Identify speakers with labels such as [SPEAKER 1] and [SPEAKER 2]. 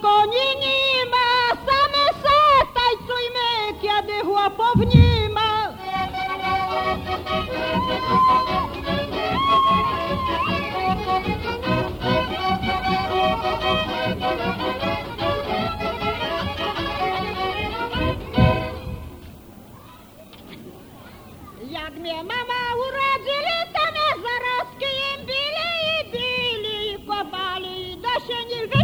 [SPEAKER 1] koni nie ma, same se tańcujmy, kiedy chłopów nie ma. Jak mnie mama urodzili, to mnie zarazki im bili i bili, i kopali, i do się nie